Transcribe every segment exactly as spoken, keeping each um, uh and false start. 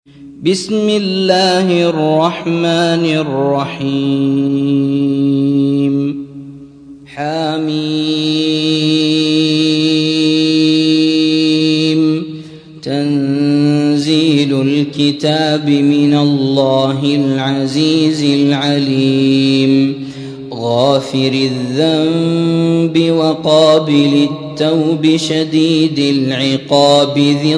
بسم الله الرحمن الرحيم. حميم. تنزيل الكتاب من الله العزيز العليم، غافر الذنب وقابل التوب شديد العقاب ذي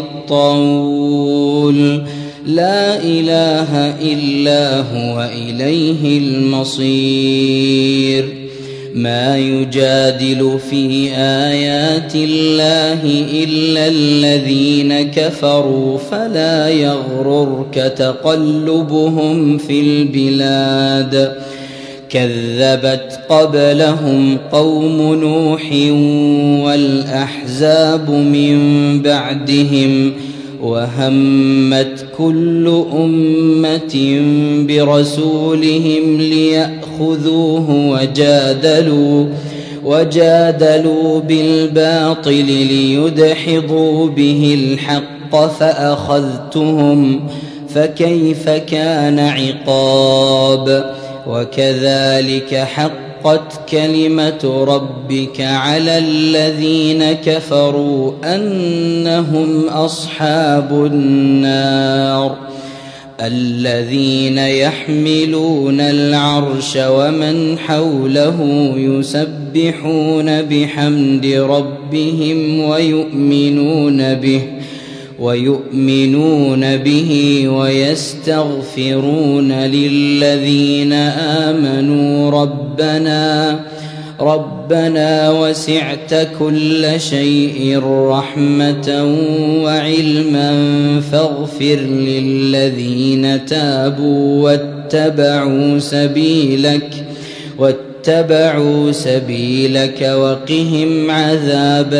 الطول، لا إله إلا هو إليه المصير. ما يجادل في آيات الله إلا الذين كفروا، فلا يغررك تقلبهم في البلاد. كذبت قبلهم قوم نوح والأحزاب من بعدهم، وهمت كل أمة برسولهم ليأخذوه وجادلوا وجادلوا بالباطل ليدحضوا به الحق فأخذتهم، فكيف كان عقاب. وكذلك حقت كلمة ربك على الذين كفروا أنهم أصحاب النار. الذين يحملون العرش ومن حوله يسبحون بحمد ربهم ويؤمنون به ويؤمنون به ويستغفرون للذين آمنوا ربنا ربنا وسعت كل شيء رحمة وعلما فاغفر للذين تابوا واتبعوا سبيلك واتبعوا سبيلك وقهم عذاب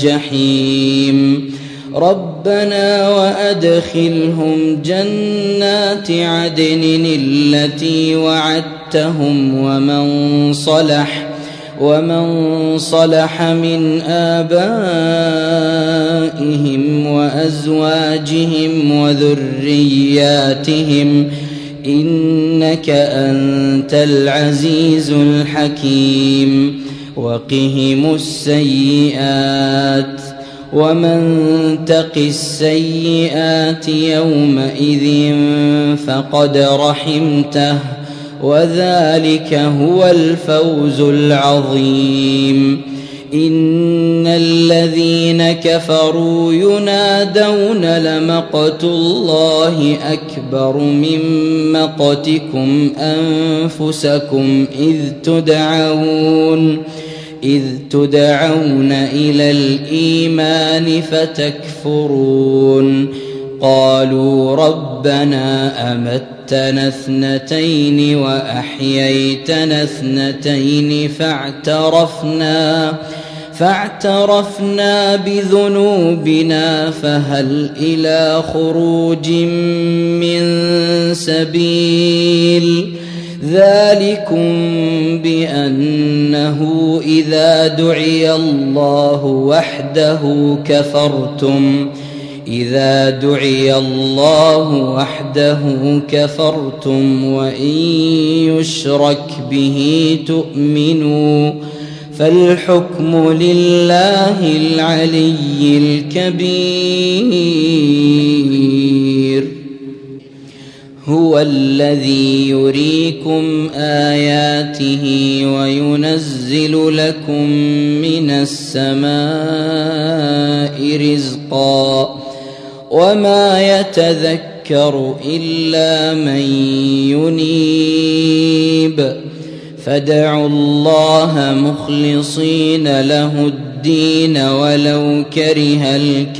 الجحيم. ربنا وأدخلهم جنات عدن التي وعدتهم ومن صلح ومن صلح من آبائهم وأزواجهم وذرياتهم إنك أنت العزيز الحكيم. وقهم السيئات، ومن تق السيئات يومئذ فقد رحمته، وذلك هو الفوز العظيم. إن الذين كفروا ينادون لمقت الله أكبر من مقتكم أنفسكم إذ تدعون إذ تدعون إلى الإيمان فتكفرون. قالوا ربنا أمتنا اثنتين وأحييتنا اثنتين فاعترفنا فاعترفنا بذنوبنا فهل إلى خروج من سبيل. ذلكم بأنه إذا دعي الله وحده كفرتم إذا دعي الله وحده كفرتم وإن يشرك به تؤمنوا، فالحكم لله العلي الكبير. هو الذي يريكم آياته وينزل لكم من السماء رزقا، وما يتذكر إلا من ينيب. فادعوا الله مخلصين له الدين ولو كره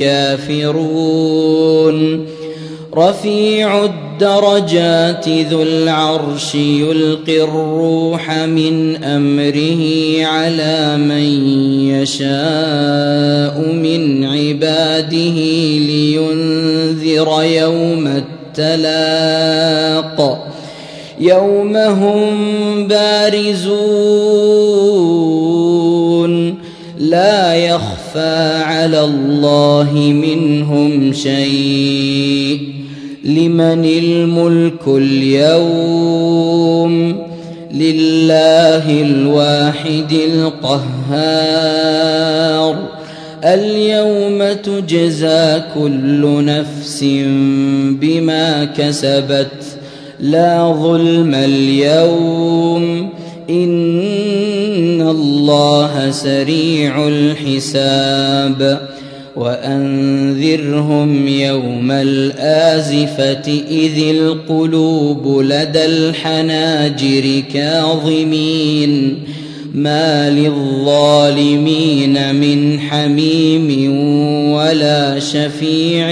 الكافرون. رفيع الدرجات ذو العرش يلقي الروح من أمره على من يشاء من عباده لينذر يوم التلاق، يوم هم بارزون لا يخفى على الله منهم شيء لمن الملك اليوم لله الواحد القهار اليوم تجزى كل نفس بما كسبت لا ظلم اليوم إن الله سريع الحساب وأنذرهم يوم الآزفة إذ القلوب لدى الحناجر كاظمين ما للظالمين من حميم ولا شفيع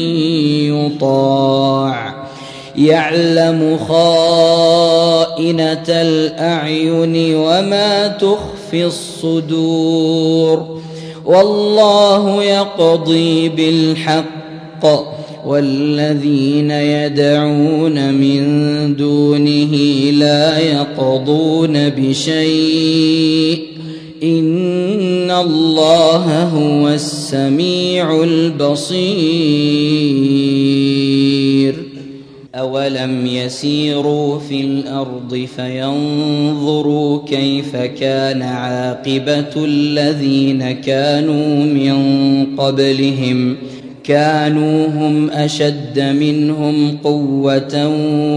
يطاع يعلم خائنة الأعين وما تخفي الصدور والله يقضي بالحق والذين يدعون من دونه لا يقضون بشيء إن الله هو السميع البصير أولم يسيروا في الأرض فينظروا كيف كان عاقبة الذين كانوا من قبلهم كانوا هم أشد منهم قوة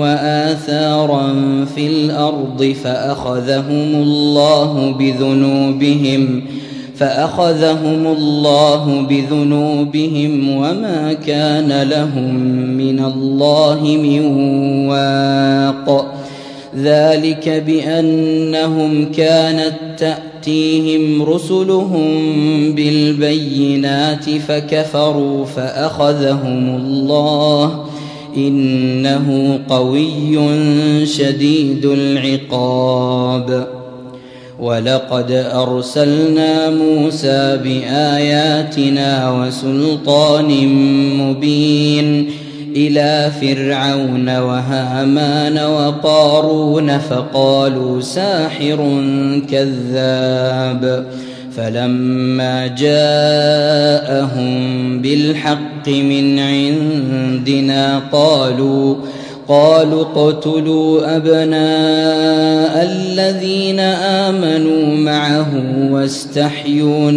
وآثارا في الأرض فأخذهم الله بذنوبهم فأخذهم الله بذنوبهم وما كان لهم من الله من واق ذلك بأنهم كانت تأتيهم رسلهم بالبينات فكفروا فأخذهم الله إنه قوي شديد العقاب ولقد أرسلنا موسى بآياتنا وسلطان مبين إلى فرعون وهامان وقارون فقالوا ساحر كذاب فلما جاءهم بالحق من عندنا قالوا قالوا اقتلوا أبناء الذين آمنوا معه واستحيوا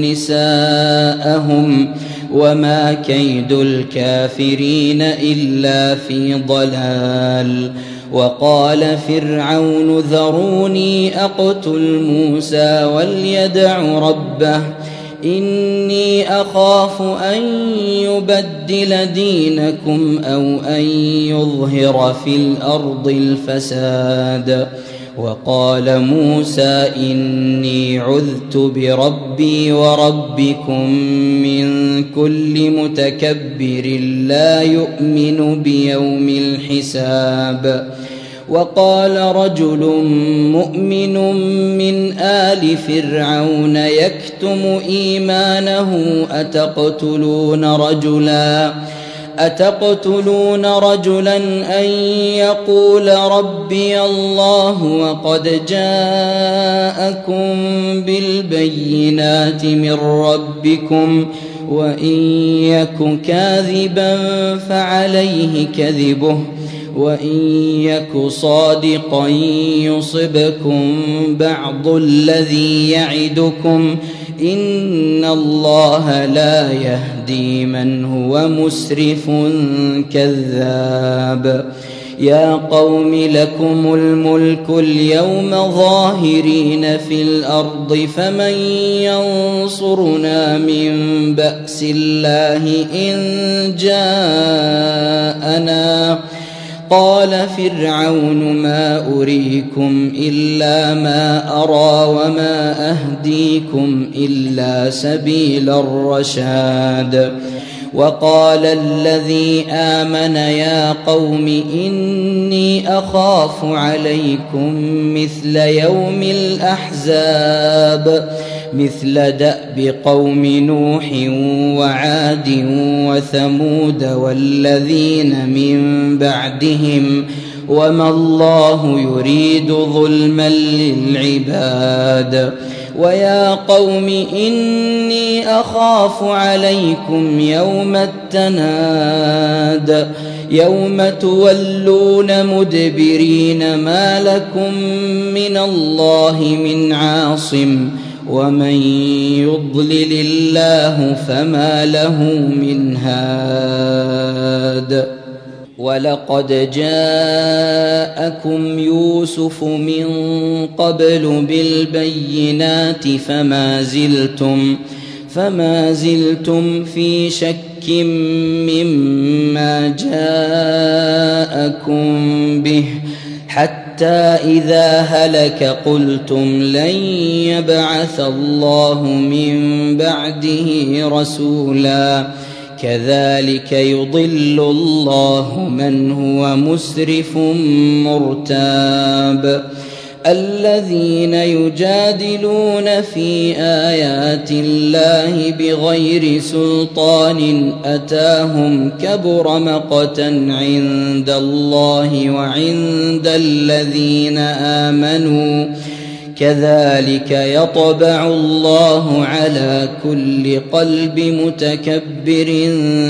نساءهم وما كيد الكافرين إلا في ضلال وقال فرعون ذروني أقتل موسى وليدع ربه إني أخاف أن يبدل دينكم أو أن يظهر في الأرض الفساد وقال موسى إني عذت بربي وربكم من كل متكبر لا يؤمن بيوم الحساب وقال رجل مؤمن من آل فرعون يكتم إيمانه أتقتلون رجلا أتقتلون رجلا أن يقول ربي الله وقد جاءكم بالبينات من ربكم وإن يك كاذبا فعليه كذبه وإن يك صادقا يصبكم بعض الذي يعدكم إن الله لا يهدي من هو مسرف كذاب يا قوم لكم الملك اليوم ظاهرين في الأرض فمن ينصرنا من بأس الله إن جاءنا قال فرعون ما أريكم إلا ما أرى وما أهديكم إلا سبيل الرشاد وقال الذي آمن يا قوم إني أخاف عليكم مثل يوم الأحزاب مثل دأب قوم نوح وعاد وثمود والذين من بعدهم وما الله يريد ظلما للعباد ويا قوم إني أخاف عليكم يوم التناد يوم تولون مدبرين ما لكم من الله من عاصم ومن يضلل الله فما له من هاد ولقد جاءكم يوسف من قبل بالبينات فما زلتم فما زلتم في شك مما جاءكم به حتى إذا هلك قلتم لن يبعث الله من بعده رسولا كذلك يضل الله من هو مسرف مرتاب الذين يجادلون في آيات الله بغير سلطان أتاهم كبر مقتا عند الله وعند الذين آمنوا كذلك يطبع الله على كل قلب متكبر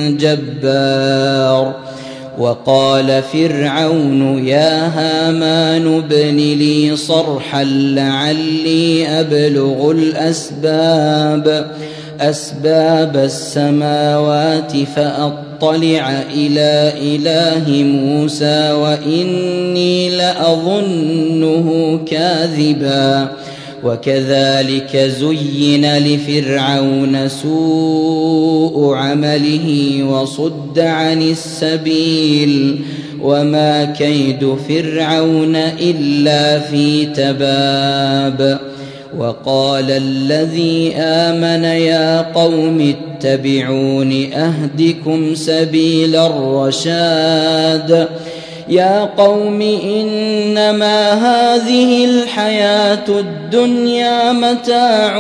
جبار وقال فرعون يا هامان ابن لي صرحا لعلي أبلغ الأسباب أسباب السماوات فأطلع إلى إله موسى وإني لأظنه كاذبا وكذلك زين لفرعون سوء عمله وصد عن السبيل وما كيد فرعون إلا في تباب وقال الذي آمن يا قوم اتبعون أهدكم سبيل الرشاد يا قوم إنما هذه الحياة الدنيا متاع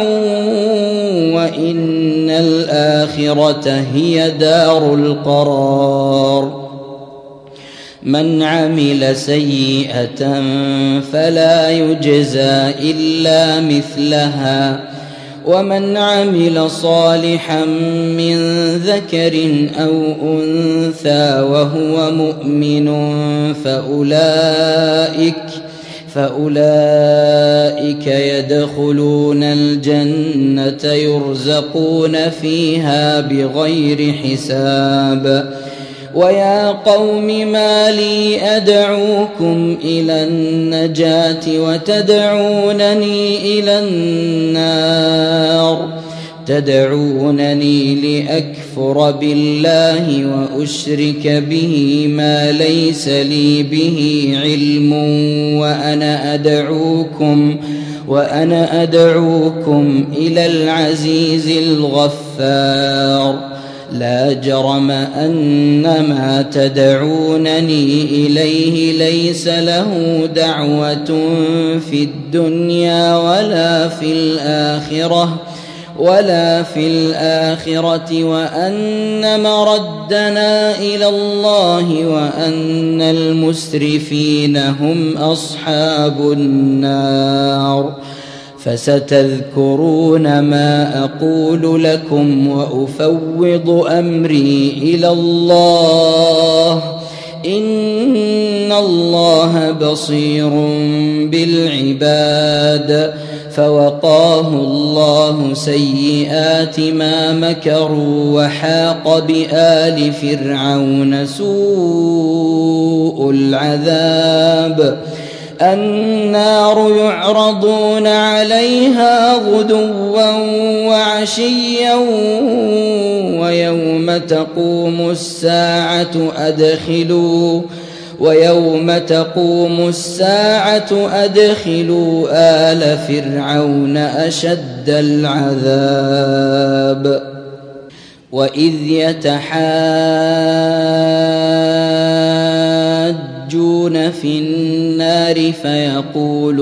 وإن الآخرة هي دار القرار من عمل سيئة فلا يجزى إلا مثلها ومن عمل صالحا من ذكر أو أنثى وهو مؤمن فأولئك فأولئك يدخلون الجنة يرزقون فيها بغير حساب ويا قوم ما لي أدعوكم إلى النجاة وتدعونني إلى النار تدعونني لأكفر بالله وأشرك به ما ليس لي به علم وأنا أدعوكم وأنا أدعوكم إلى العزيز الغفار لا جرم أن ما تدعونني إليه ليس له دعوة في الدنيا ولا في الآخرة ولا في الآخرة وأن مردنا إلى الله وأن المسرفين هم أصحاب النار فستذكرون ما أقول لكم وأفوض أمري إلى الله إن الله بصير بالعباد فوقاه الله سيئات ما مكروا وحاق بآل فرعون سوء العذاب النار يعرضون عليها غدوا وعشيا ويوم تقوم الساعة أدخلوا ويوم تقوم الساعة أدخلوا آل فرعون أشد العذاب وإذ يتحاجون في النار فيقول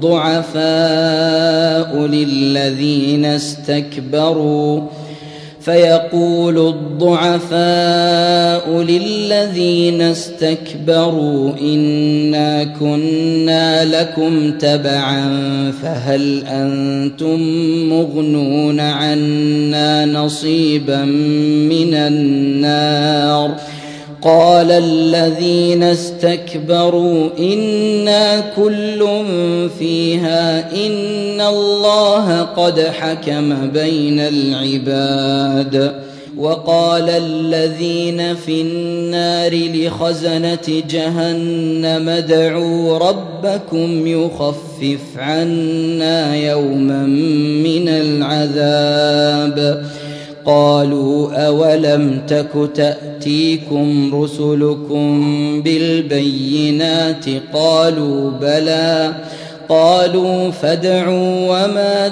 الضعفاء للذين استكبروا فيقول الضعفاء للذين استكبروا إنا كنا لكم تبعا فهل أنتم مغنون عنا نصيبا من النار قال الذين استكبروا إنا كل فيها إن الله قد حكم بين العباد وقال الذين في النار لخزنة جهنم ادعوا ربكم يخفف عنا يوما من العذاب قالوا أولم تك تأتيكم رسلكم بالبينات قالوا بلى قالوا فادعوا وما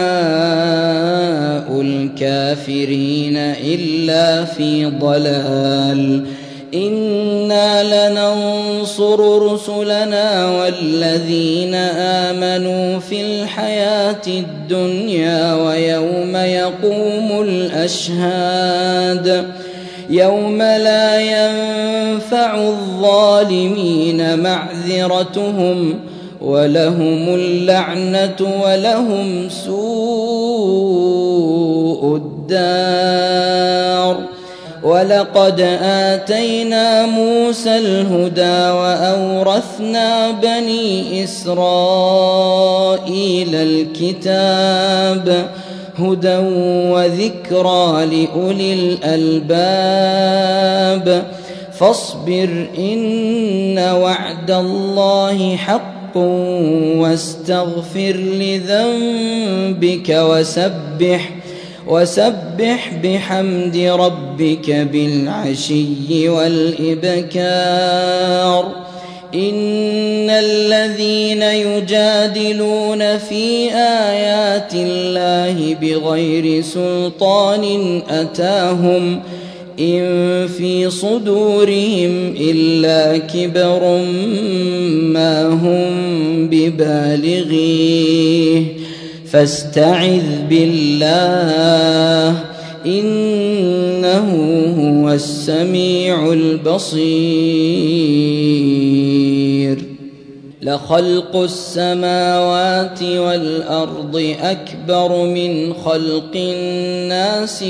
دعاء الكافرين إلا في ضلال إنا لننصر رسلنا والذين آمنوا في الحياة الدنيا ويوم يقوم الأشهاد يوم لا ينفع الظالمين معذرتهم ولهم اللعنة ولهم سوء الدار ولقد آتينا موسى الهدى وأورثنا بني إسرائيل الكتاب هدى وذكرى لأولي الألباب فاصبر إن وعد الله حق واستغفر لذنبك وسبح وسبح بحمد ربك بالعشي والإبكار إن الذين يجادلون في آيات الله بغير سلطان أتاهم إن في صدورهم إلا كبر ما هم ببالغيه فاستعذ بالله إنه هو السميع البصير لخلق السماوات والأرض أكبر من خلق الناس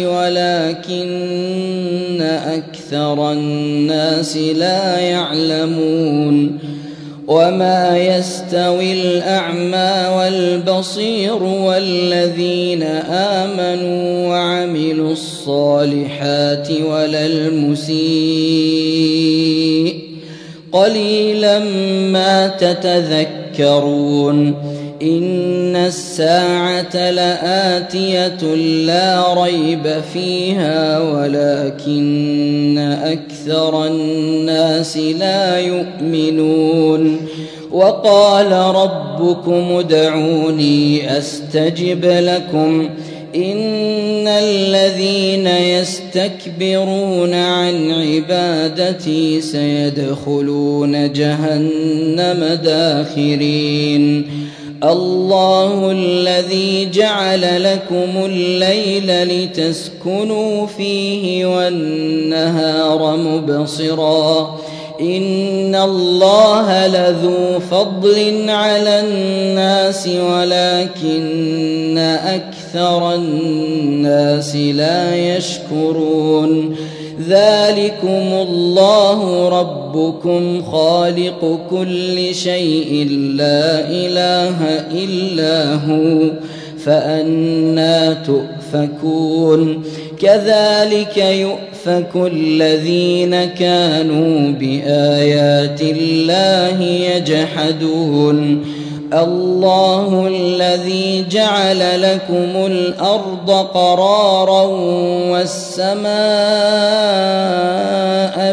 ولكن أكثر الناس لا يعلمون وما يستوي الأعمى والبصير والذين آمنوا وعملوا الصالحات ولا المسيء قليلا ما تتذكرون إن الساعة لآتية لا ريب فيها ولكن أكثر الناس لا يؤمنون وقال ربكم ادعوني أستجب لكم إن الذين يستكبرون عن عبادتي سيدخلون جهنم داخرين الله الذي جعل لكم الليل لتسكنوا فيه والنهار مبصرا إن الله لذو فضل على الناس ولكن أكثر الناس لا يشكرون ذلكم الله ربكم خالق كل شيء لا إله إلا هو فأنى تؤفكون كذلك يؤفك الذين كانوا بآيات الله يجحدون الله الذي جعل لكم الأرض قرارا والسماء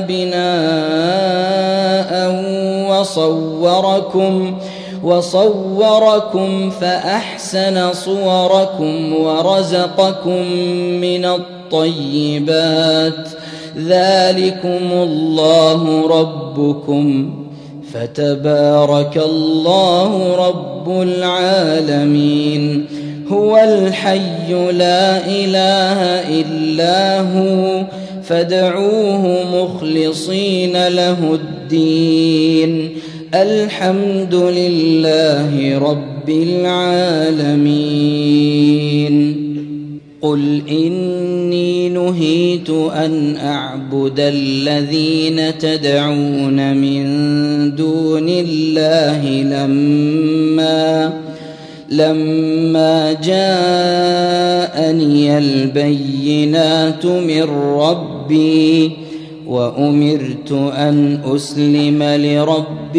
بناء وصوركم وصوركم فأحسن صوركم ورزقكم من الطيبات ذلكم الله ربكم فتبارك الله رب العالمين هو الحي لا إله إلا هو فادعوه مخلصين له الدين الحمد لله رب العالمين قل إني نهيت أن أعبد الذين تدعون من دون الله لما لما جاءني البينات من ربي وأمرت أن أسلم لرب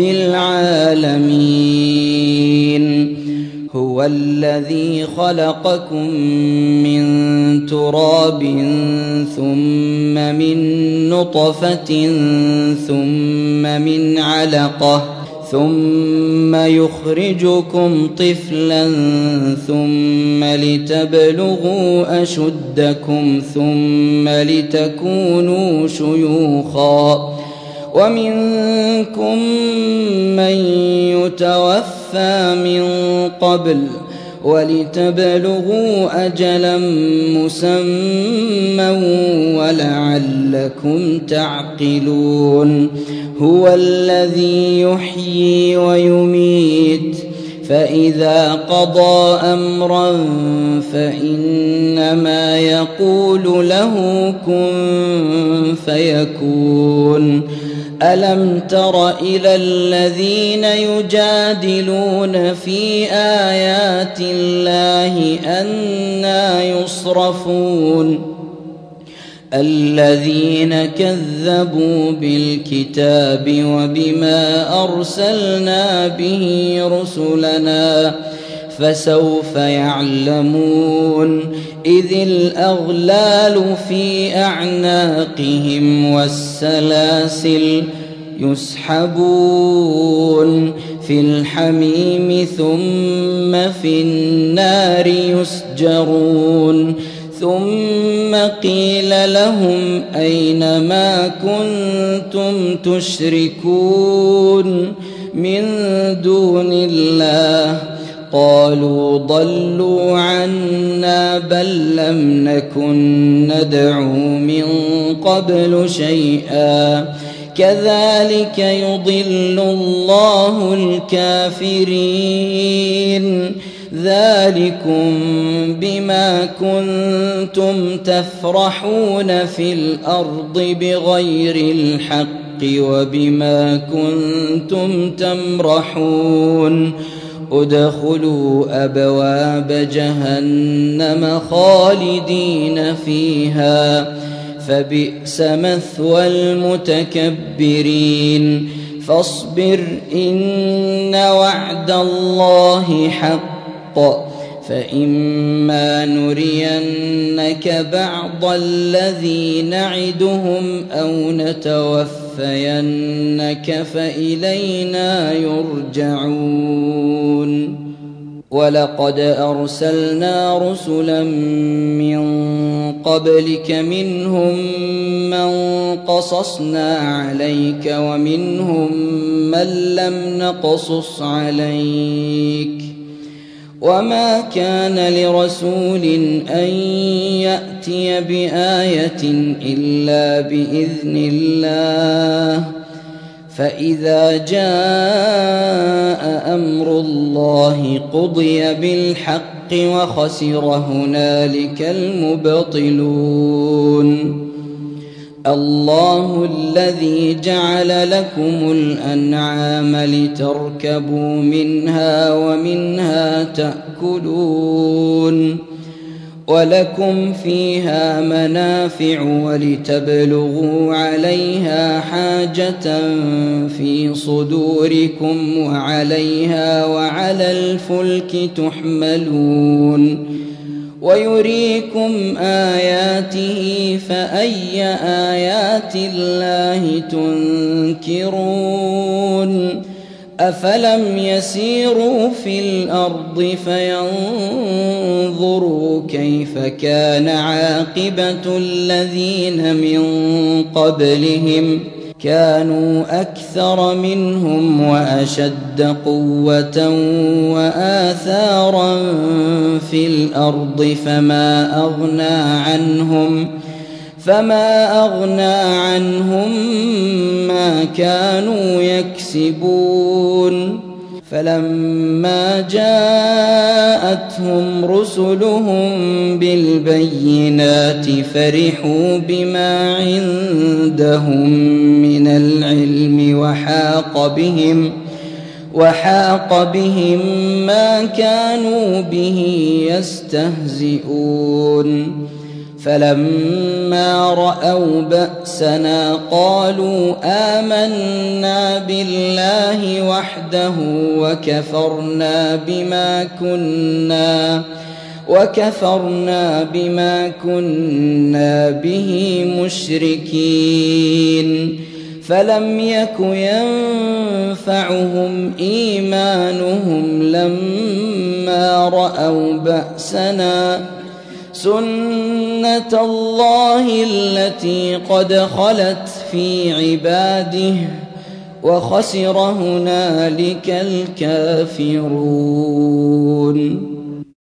العالمين هو الذي خلقكم من تراب ثم من نطفة ثم من علقة ثم يخرجكم طفلا ثم لتبلغوا أشدكم ثم لتكونوا شيوخا ومنكم من يتوفى من قبل ولتبلغوا أجلا مسمى ولعلكم تعقلون هو الذي يحيي ويميت فإذا قضى أمرا فإنما يقول له كن فيكون ألم تر إلى الذين يجادلون في آيات الله أنى يصرفون الذين كذبوا بالكتاب وبما أرسلنا به رسلنا فسوف يعلمون إذ الأغلال في أعناقهم والسلاسل يسحبون في الحميم ثم في النار يسجرون ثم قيل لهم أين ما كنتم تشركون من دون الله قالوا ضلوا عنا بل لم نكن ندعو من قبل شيئا كذلك يضل الله الكافرين ذلكم بما كنتم تفرحون في الأرض بغير الحق وبما كنتم تمرحون ادخلوا أبواب جهنم خالدين فيها فبئس مثوى المتكبرين فاصبر إن وعد الله حق فإما نرينك بعض الذي نعدهم أو نتوفينك فإلينا يرجعون ولقد أرسلنا رسلا من قبلك منهم من قصصنا عليك ومنهم من لم نقصص عليك وما كان لرسول أن يأتي بآية إلا بإذن الله فإذا جاء أمر الله قضي بالحق وخسر هنالك المبطلون الله الذي جعل لكم الأنعام لتركبوا منها ومنها تأكلون ولكم فيها منافع ولتبلغوا عليها حاجة في صدوركم وعليها وعلى الفلك تحملون ويريكم آياته فأي آيات الله تنكرون أفلم يسيروا في الأرض فينظروا كيف كان عاقبة الذين من قبلهم كانوا أكثر منهم وأشد قوة وآثارا في الأرض فما أغنى عنهم فما أغنى عنهم ما كانوا يكسبون فلما جاءتهم رسلهم بالبينات فرحوا بما عندهم من العلم وحاق بهم وحاق بهم ما كانوا به يستهزئون فلما رأوا بأسنا قالوا آمنا بالله وحده وكفرنا بما كنا وكفرنا بما كنا به مشركين فلم يك ينفعهم إيمانهم لما رأوا بأسنا سنة الله التي قد خلت في عباده وخسر هنالك الكافرون.